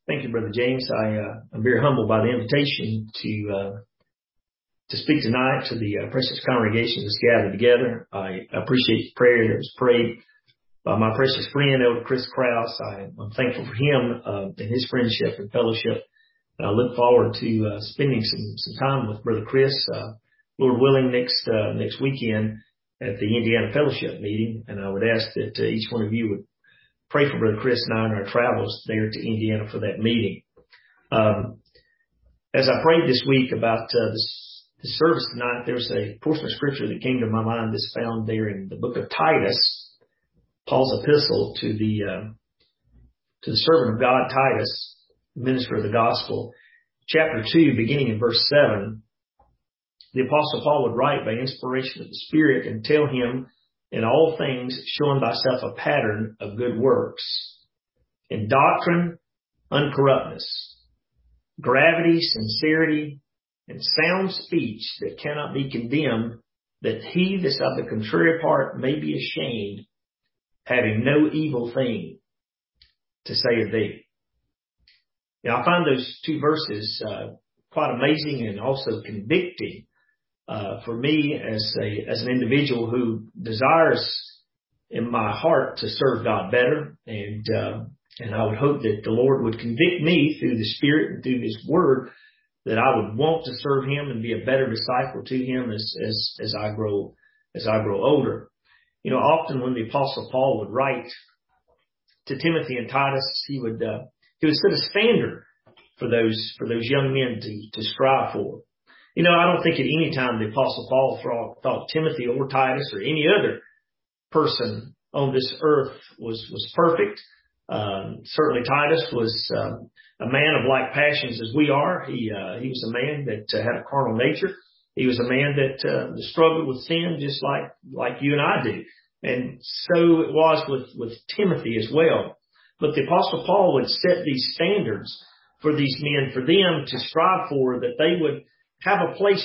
Thank you, Brother James. I'm very humbled by the invitation to speak tonight to the precious congregation that's gathered together. I appreciate the prayer that was prayed by my precious friend, Elder Chris Krause. I'm thankful for him and his friendship and fellowship. And I look forward to spending some time with Brother Chris, Lord willing, next weekend at the Indiana Fellowship meeting. And I would ask that each one of you would pray for Brother Chris and I in our travels there to Indiana for that meeting. As I prayed this week about the service tonight, there's a portion of scripture that came to my mind that's found there in the book of Titus, Paul's epistle to the servant of God, Titus, minister of the gospel. Chapter 2, beginning in verse 7, the Apostle Paul would write by inspiration of the Spirit and tell him, in all things, showing thyself a pattern of good works, in doctrine, uncorruptness, gravity, sincerity, and sound speech that cannot be condemned, that he that's of the contrary part may be ashamed, having no evil thing to say of thee. Now, I find those two verses quite amazing and also convicting for me as an individual who desires in my heart to serve God better, and I would hope that the Lord would convict me through the Spirit and through His Word that I would want to serve Him and be a better disciple to Him as I grow older. You know, often when the Apostle Paul would write to Timothy and Titus, he would set a standard for those young men to strive for. You know, I don't think at any time the Apostle Paul thought Timothy or Titus or any other person on this earth was perfect. Certainly Titus was a man of like passions as we are. He was a man that had a carnal nature. He was a man that struggled with sin just like you and I do. And so it was with Timothy as well. But the Apostle Paul would set these standards for these men, for them to strive for, that they would have a place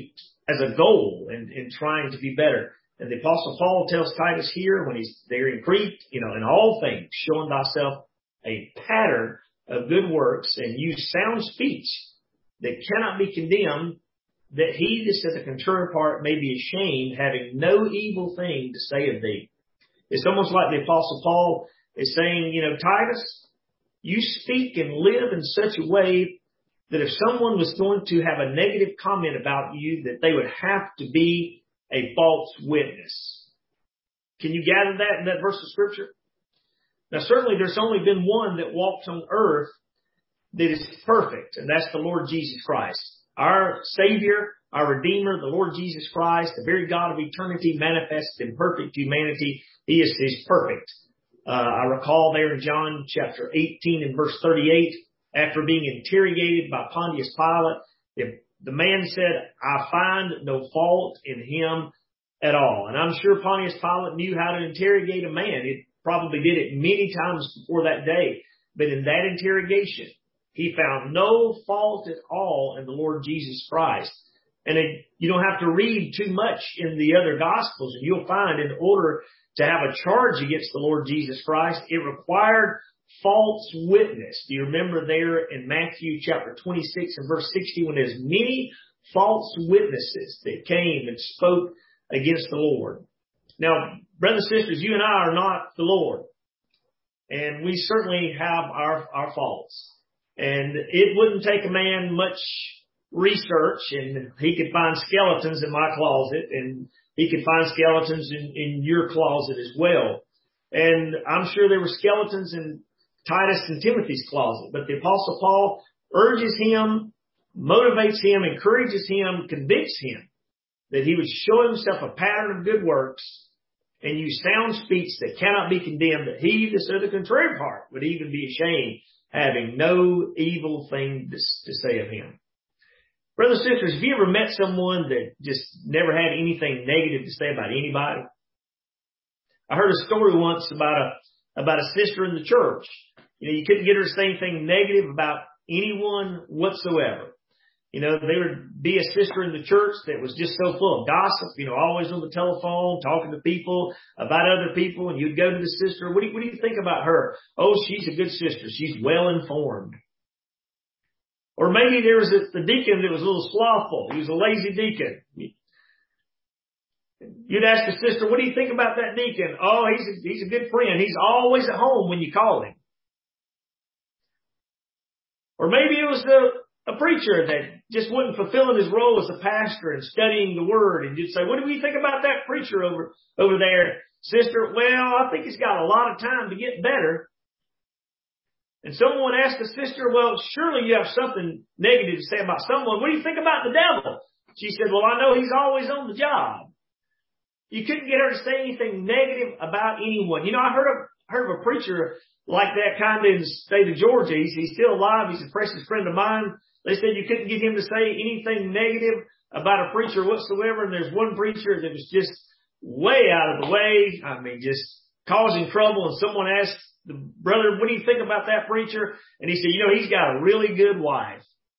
as a goal in trying to be better. And the Apostle Paul tells Titus here when he's there in Crete, you know, in all things, showing thyself a pattern of good works, and use sound speech that cannot be condemned, that he that says a contrary part may be ashamed, having no evil thing to say of thee. It's almost like the Apostle Paul is saying, you know, Titus, you speak and live in such a way that if someone was going to have a negative comment about you, that they would have to be a false witness. Can you gather that in that verse of Scripture? Now, certainly there's only been one that walks on earth that is perfect, and that's the Lord Jesus Christ. Our Savior, our Redeemer, the Lord Jesus Christ, the very God of eternity manifested in perfect humanity. He is perfect. I recall there in John chapter 18 and verse 38, after being interrogated by Pontius Pilate, the man said, I find no fault in him at all. And I'm sure Pontius Pilate knew how to interrogate a man. He probably did it many times before that day. But in that interrogation, he found no fault at all in the Lord Jesus Christ. And you don't have to read too much in the other Gospels, and you'll find in order to have a charge against the Lord Jesus Christ, it required false witness. Do you remember there in Matthew chapter 26 and verse 60 when there's many false witnesses that came and spoke against the Lord? Now, brothers and sisters, you and I are not the Lord. And we certainly have our faults. And it wouldn't take a man much research, and he could find skeletons in my closet, and he could find skeletons in your closet as well. And I'm sure there were skeletons in Titus and Timothy's closet. But the Apostle Paul urges him, motivates him, encourages him, convicts him that he would show himself a pattern of good works and use sound speech that cannot be condemned, that he that said the contrary part would even be ashamed, having no evil thing to say of him. Brothers and sisters, have you ever met someone that just never had anything negative to say about anybody? I heard a story once about a sister in the church. You know, you couldn't get her to say anything negative about anyone whatsoever. You know, there would be a sister in the church that was just so full of gossip, you know, always on the telephone, talking to people about other people. And you'd go to the sister, what do you think about her? Oh, she's a good sister. She's well informed. Or maybe there was the deacon that was a little slothful. He was a lazy deacon. You'd ask the sister, what do you think about that deacon? Oh, he's a good friend. He's always at home when you call him. Or maybe it was a preacher that just wasn't fulfilling his role as a pastor and studying the word. And you'd say, what do you think about that preacher over there? Sister, well, I think he's got a lot of time to get better. And someone would ask the sister, well, surely you have something negative to say about someone. What do you think about the devil? She said, well, I know he's always on the job. You couldn't get her to say anything negative about anyone. You know, I heard of a preacher like that kind of in the state of Georgia. He's still alive. He's a precious friend of mine. They said you couldn't get him to say anything negative about a preacher whatsoever. And there's one preacher that was just way out of the way. I mean, just causing trouble. And someone asked the brother, what do you think about that preacher? And he said, you know, he's got a really good wife.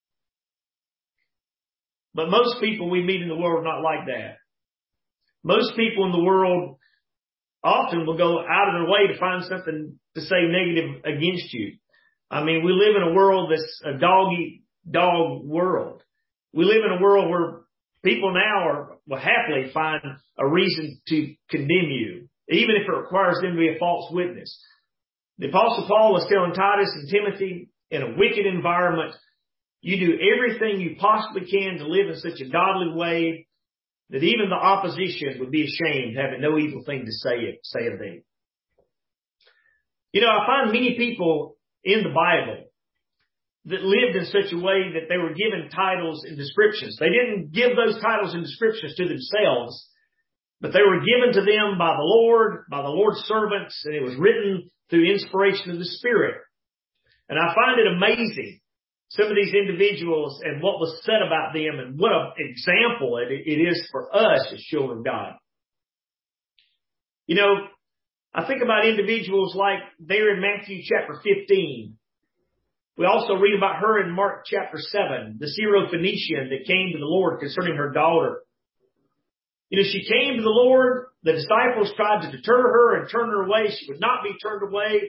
But most people we meet in the world are not like that. Most people in the world often will go out of their way to find something to say negative against you. I mean, we live in a world that's a dog-eat-dog world. We live in a world where people now will happily find a reason to condemn you, even if it requires them to be a false witness. The Apostle Paul was telling Titus and Timothy, in a wicked environment, you do everything you possibly can to live in such a godly way that even the opposition would be ashamed, having no evil thing to say of thee. You know, I find many people in the Bible that lived in such a way that they were given titles and descriptions. They didn't give those titles and descriptions to themselves, but they were given to them by the Lord, by the Lord's servants, and it was written through inspiration of the Spirit. And I find it amazing, some of these individuals and what was said about them and what an example it is for us as children of God. You know, I think about individuals like there in Matthew chapter 15. We also read about her in Mark chapter 7, the Syrophoenician that came to the Lord concerning her daughter. You know, she came to the Lord. The disciples tried to deter her and turn her away. She would not be turned away.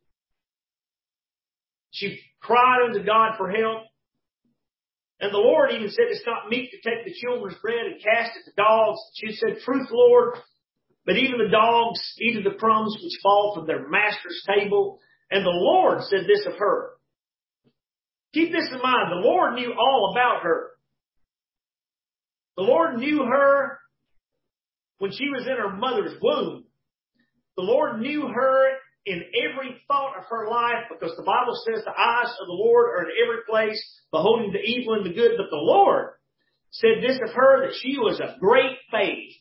She cried unto God for help. And the Lord even said, it's not meet to take the children's bread and cast it to dogs. She said, truth, Lord, but even the dogs eat of the crumbs which fall from their master's table. And the Lord said this of her. Keep this in mind. The Lord knew all about her. The Lord knew her when she was in her mother's womb. The Lord knew her in every thought of her life, because the Bible says the eyes of the Lord are in every place, beholding the evil and the good. But the Lord said this of her, that she was of great faith.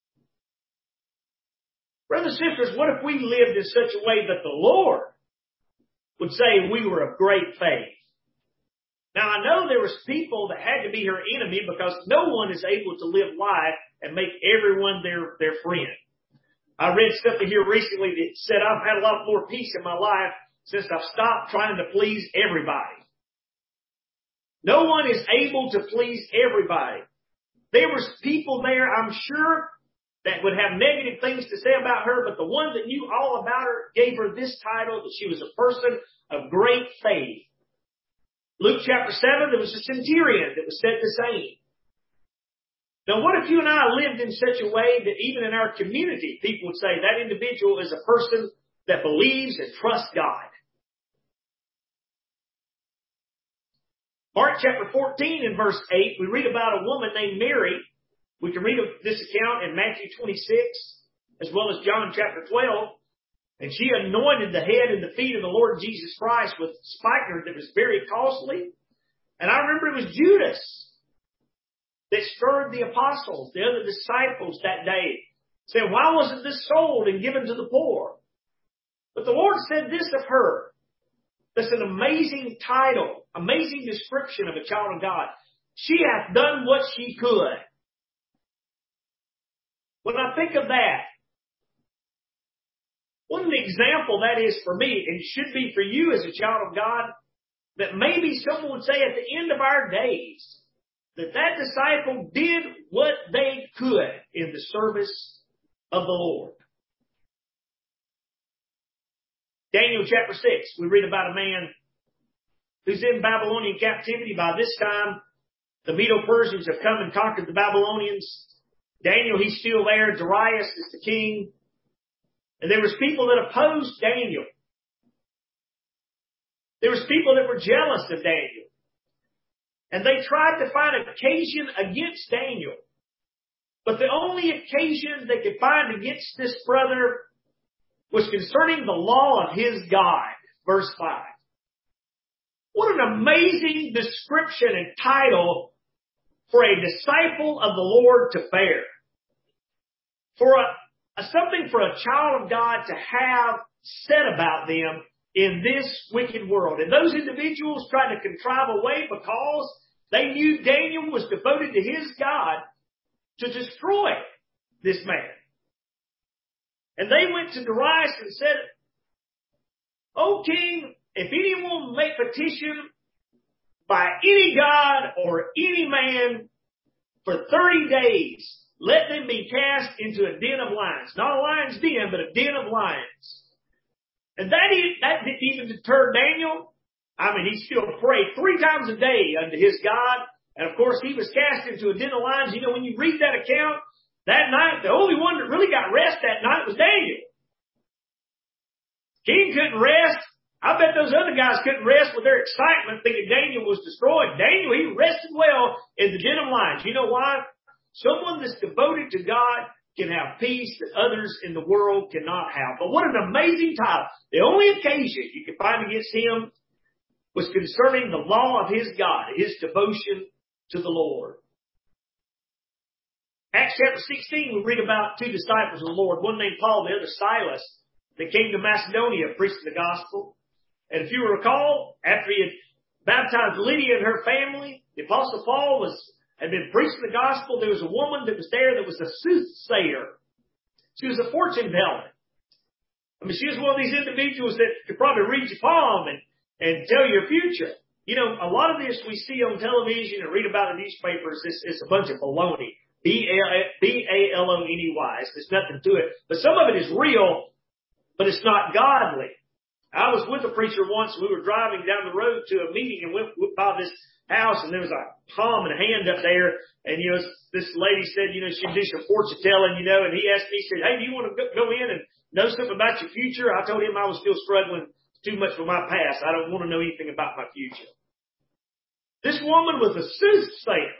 Brothers and sisters, what if we lived in such a way that the Lord would say we were of great faith? Now, I know there was people that had to be her enemy, because no one is able to live life and make everyone their friend. I read something here recently that said I've had a lot more peace in my life since I've stopped trying to please everybody. No one is able to please everybody. There was people there, I'm sure, that would have negative things to say about her, but the one that knew all about her gave her this title, that she was a person of great faith. Luke chapter 7, there was a centurion that was said the same. Now, what if you and I lived in such a way that even in our community, people would say that individual is a person that believes and trusts God? Mark chapter 14 and verse 8, we read about a woman named Mary. We can read this account in Matthew 26, as well as John chapter 12. And she anointed the head and the feet of the Lord Jesus Christ with spikenard that was very costly. And I remember it was Judas that stirred the apostles, the other disciples that day, saying, why wasn't this sold and given to the poor? But the Lord said this of her. That's an amazing title, amazing description of a child of God. She hath done what she could. When I think of that, what an example that is for me, and should be for you as a child of God, that maybe someone would say at the end of our days, that disciple did what they could in the service of the Lord. Daniel chapter 6, we read about a man who's in Babylonian captivity. By this time, the Medo-Persians have come and conquered the Babylonians. Daniel, he's still there. Darius is the king. And there was people that opposed Daniel. There was people that were jealous of Daniel. And they tried to find occasion against Daniel. But the only occasion they could find against this brother was concerning the law of his God. Verse 5. What an amazing description and title for a disciple of the Lord to bear. For something for a child of God to have said about them in this wicked world. And those individuals tried to contrive a way because they knew Daniel was devoted to his God to destroy this man. And they went to Darius and said, O king, if anyone make petition by any god or any man for 30 days, let them be cast into a den of lions. Not a lion's den, but a den of lions. And that didn't even deter Daniel. I mean, he still prayed 3 times a day unto his God. And of course, he was cast into a den of lions. You know, when you read that account, that night, the only one that really got rest that night was Daniel. King couldn't rest. I bet those other guys couldn't rest with their excitement thinking Daniel was destroyed. Daniel, he rested well in the den of lions. You know why? Someone that's devoted to God can have peace that others in the world cannot have. But what an amazing title. The only occasion you can find against him was concerning the law of his God, his devotion to the Lord. Acts chapter 16, we read about 2 disciples of the Lord, one named Paul, the other Silas, that came to Macedonia preaching the gospel. And if you recall, after he had baptized Lydia and her family, the Apostle Paul had been preaching the gospel. There was a woman that was there that was a soothsayer. She was a fortune teller. I mean, she was one of these individuals that could probably read your palm and tell your future. You know, a lot of this we see on television and read about in newspapers. It's a bunch of baloney. B-A-L-O-N-E-Y. There's nothing to it. But some of it is real, but it's not godly. I was with a preacher once. We were driving down the road to a meeting and went by this house, and there was a palm and a hand up there. And, you know, this lady said, you know, she'd do some fortune telling, you know, and he asked me, he said, hey, do you want to go in and know something about your future? I told him I was still struggling too much for my past. I don't want to know anything about my future. This woman was a soothsayer.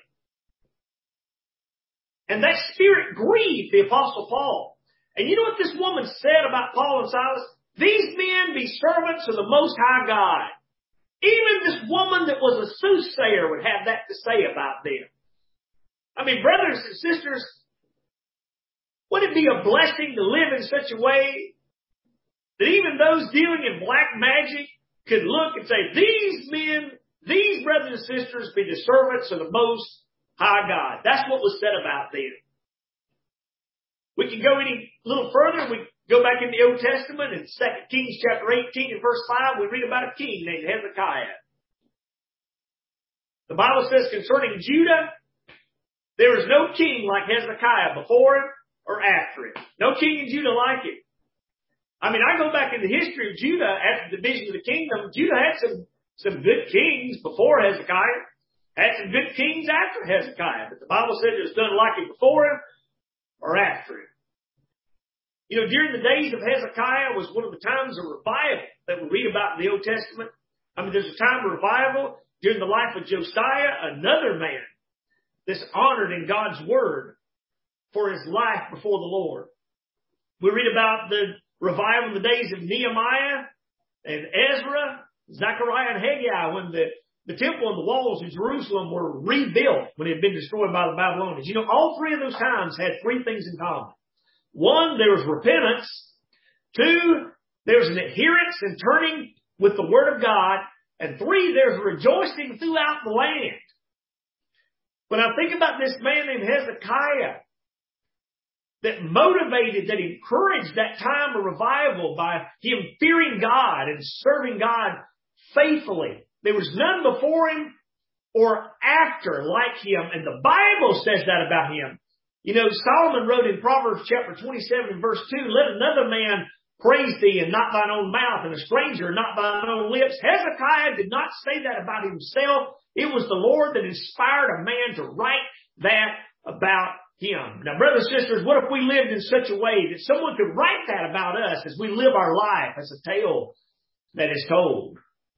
And that spirit grieved the Apostle Paul. And you know what this woman said about Paul and Silas? These men be servants of the Most High God. Even this woman that was a soothsayer would have that to say about them. I mean, brothers and sisters, would it be a blessing to live in such a way that even those dealing in black magic could look and say, these men, these brothers and sisters be the servants of the Most High God. That's what was said about them. We can go any little further. We go back in the Old Testament in 2 Kings chapter 18 and verse 5, we read about a king named Hezekiah. The Bible says concerning Judah, there is no king like Hezekiah before him or after him. No king in Judah like him. I mean, I go back in the history of Judah after the division of the kingdom. Judah had some good kings before Hezekiah, had some good kings after Hezekiah, but the Bible says it was done like it before him or after him. You know, during the days of Hezekiah was one of the times of revival that we read about in the Old Testament. I mean, there's a time of revival during the life of Josiah, another man that's honored in God's word for his life before the Lord. We read about the revival in the days of Nehemiah and Ezra, Zechariah and Haggai when the temple and the walls of Jerusalem were rebuilt when it had been destroyed by the Babylonians. You know, all 3 of those times had 3 things in common. 1, there was repentance. 2, there was an adherence and turning with the Word of God. And 3, there's rejoicing throughout the land. When I think about this man named Hezekiah, that motivated, that encouraged that time of revival by him fearing God and serving God faithfully. There was none before him or after like him. And the Bible says that about him. You know, Solomon wrote in Proverbs chapter 27 and verse 2, let another man praise thee and not thine own mouth, and a stranger not thine own lips. Hezekiah did not say that about himself. It was the Lord that inspired a man to write that about him. Now, brothers and sisters, what if we lived in such a way that someone could write that about us as we live our life as a tale that is told?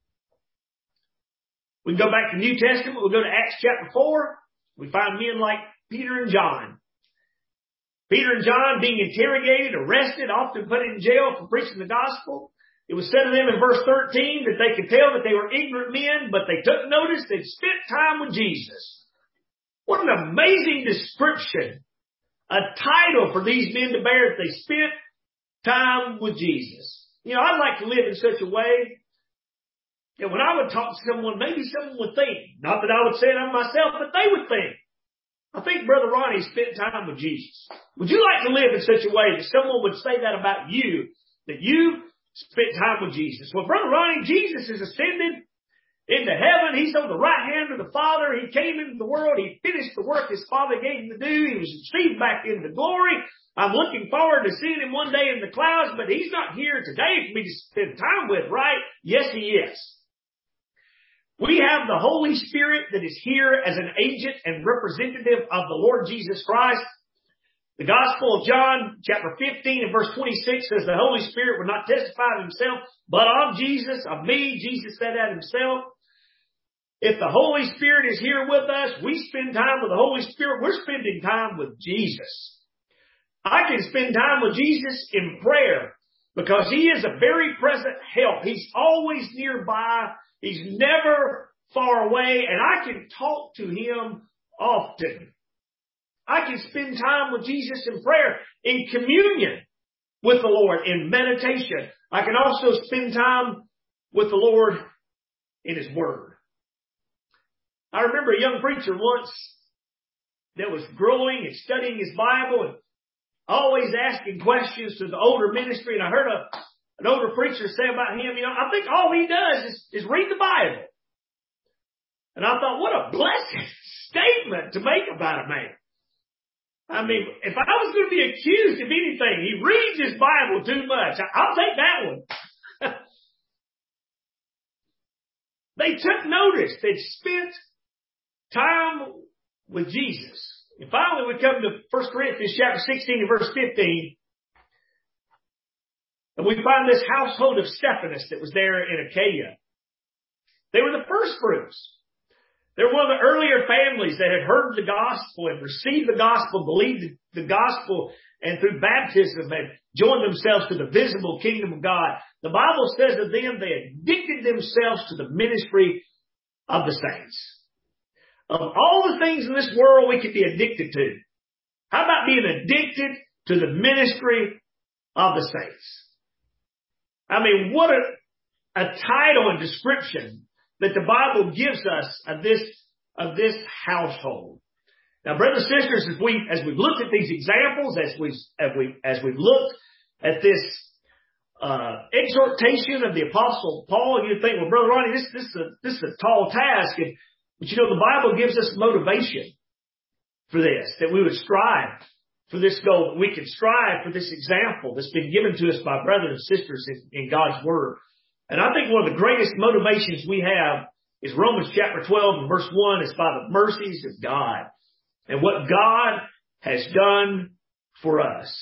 We can go back to the New Testament. We'll go to Acts chapter 4. We find men like Peter and John. Peter and John being interrogated, arrested, often put in jail for preaching the gospel. It was said of them in verse 13 that they could tell that they were ignorant men, but they took notice. They'd spent time with Jesus. What an amazing description. A title for these men to bear, that they spent time with Jesus. You know, I'd like to live in such a way that when I would talk to someone, maybe someone would think, not that I would say it of myself, but they would think, I think Brother Ronnie spent time with Jesus. Would you like to live in such a way that someone would say that about you, that you spent time with Jesus? Well, Brother Ronnie, Jesus is ascended into heaven. He's on the right hand of the Father. He came into the world. He finished the work his Father gave him to do. He was received back into glory. I'm looking forward to seeing him one day in the clouds, but he's not here today for me to spend time with, right? Yes, he is. We have the Holy Spirit that is here as an agent and representative of the Lord Jesus Christ. The Gospel of John, chapter 15 and verse 26 says the Holy Spirit would not testify of himself, but of Jesus, of me. Jesus said that himself. If the Holy Spirit is here with us, we spend time with the Holy Spirit. We're spending time with Jesus. I can spend time with Jesus in prayer because he is a very present help. He's always nearby. He's never far away, and I can talk to him often. I can spend time with Jesus in prayer, in communion with the Lord, in meditation. I can also spend time with the Lord in his word. I remember a young preacher once that was growing and studying his Bible and always asking questions to the older ministry, and I heard an older preacher say about him, I think all he does is read the Bible. And I thought, what a blessed statement to make about a man. I mean, if I was going to be accused of anything, he reads his Bible too much. I'll take that one. They took notice. They'd spent time with Jesus. And finally, we come to 1 Corinthians chapter 16 and verse 15. And we find this household of Stephanas that was there in Achaia. They were the first fruits. They were one of the earlier families that had heard the gospel and received the gospel, believed the gospel, and through baptism had joined themselves to the visible kingdom of God. The Bible says of them, they addicted themselves to the ministry of the saints. Of all the things in this world we could be addicted to, how about being addicted to the ministry of the saints? I mean, what a title and description that the Bible gives us of this household. Now, brothers and sisters, as we've looked at these examples, as we've looked at this exhortation of the Apostle Paul, you think, well, Brother Ronnie, this is a tall task, but the Bible gives us motivation for this, that we would strive for this goal, that we can strive for this example that's been given to us by brothers and sisters in God's Word. And I think one of the greatest motivations we have is Romans chapter 12 and verse 1. It's by the mercies of God and what God has done for us.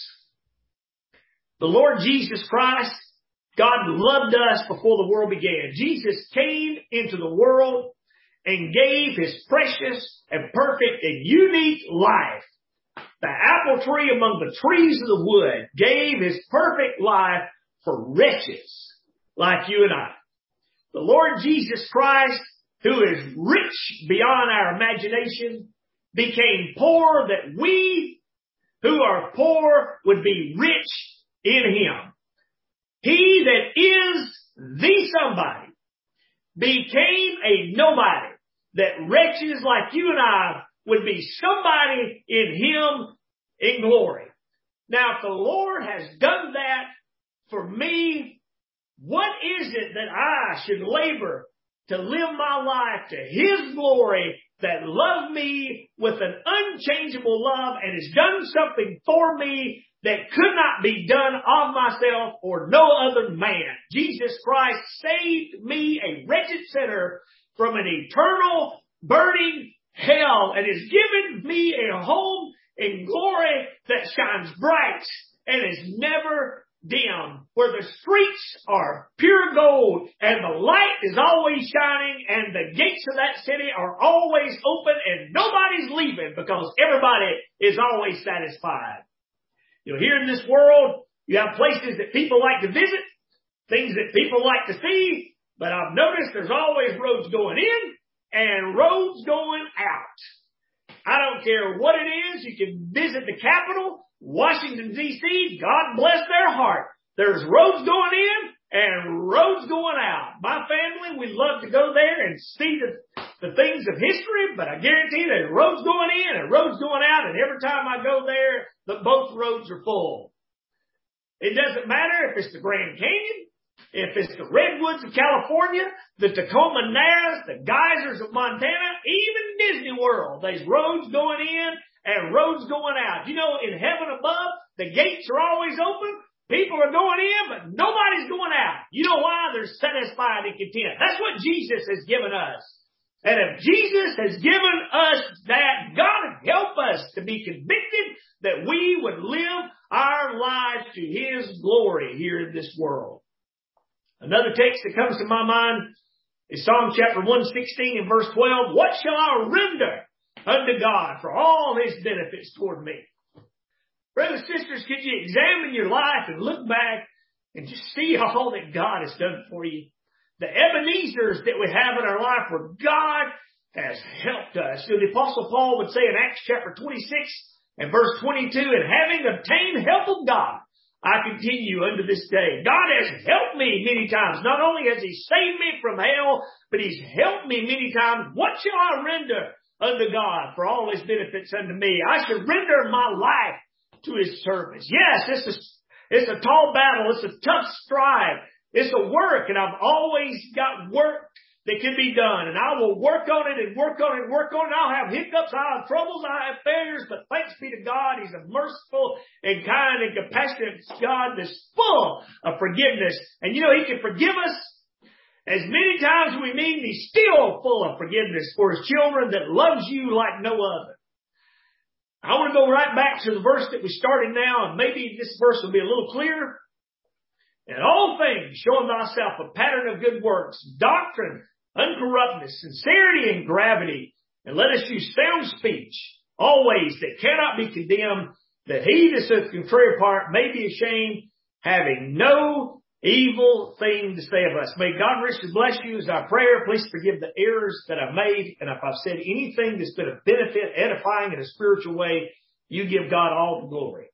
The Lord Jesus Christ, God loved us before the world began. Jesus came into the world and gave his precious and perfect and unique life. The apple tree among the trees of the wood gave his perfect life for wretches like you and I. The Lord Jesus Christ, who is rich beyond our imagination, became poor that we who are poor would be rich in him. He that is the somebody became a nobody, that wretches like you and I would be somebody in him in glory. Now, if the Lord has done that for me, what is it that I should labor to live my life to his glory, that loved me with an unchangeable love and has done something for me that could not be done of myself or no other man. Jesus Christ saved me, a wretched sinner, from an eternal burning hell and has given me a home in glory that shines bright and is never dim, where the streets are pure gold and the light is always shining and the gates of that city are always open and nobody's leaving because everybody is always satisfied. You know, here in this world, you have places that people like to visit, things that people like to see, but I've noticed there's always roads going in and roads going out. I don't care what it is. You can visit the Capitol, Washington, D.C. God bless their heart. There's roads going in and roads going out. My family, we love to go there and see the things of history, but I guarantee there's roads going in and roads going out, and every time I go there, both roads are full. It doesn't matter if it's the Grand Canyon, if it's the Redwoods of California, the Tacoma Narrows, the Geysers of Montana, even Disney World. There's roads going in and roads going out. You know, in heaven above, the gates are always open. People are going in, but nobody's going out. You know why? They're satisfied and content. That's what Jesus has given us. And if Jesus has given us that, God help us to be convicted that we would live our lives to His glory here in this world. Another text that comes to my mind is Psalm chapter 116 and verse 12. What shall I render unto God for all His benefits toward me? Brothers and sisters, could you examine your life and look back and just see all that God has done for you? The Ebenezers that we have in our life where God has helped us. So the Apostle Paul would say in Acts chapter 26 and verse 22, and having obtained help of God, I continue unto this day. God has helped me many times. Not only has He saved me from hell, but He's helped me many times. What shall I render unto God for all His benefits unto me? I should render my life to His service. Yes, it's a tall battle. It's a tough stride. It's a work, and I've always got work that can be done. And I will work on it and work on it and work on it. I'll have hiccups, I'll have troubles, I'll have failures, but thanks be to God, He's a merciful and kind and compassionate God that's full of forgiveness. And you know, He can forgive us as many times as we need. He's still full of forgiveness for His children that loves you like no other. I want to go right back to the verse that we started now, and maybe this verse will be a little clearer. In all things, showing thyself a pattern of good works, doctrine, uncorruptness, sincerity, and gravity, and let us use sound speech, always that cannot be condemned, that he that saith contrary part may be ashamed, having no evil thing to say of us. May God richly bless you as our prayer. Please forgive the errors that I've made, and if I've said anything that's been a benefit, edifying in a spiritual way, you give God all the glory.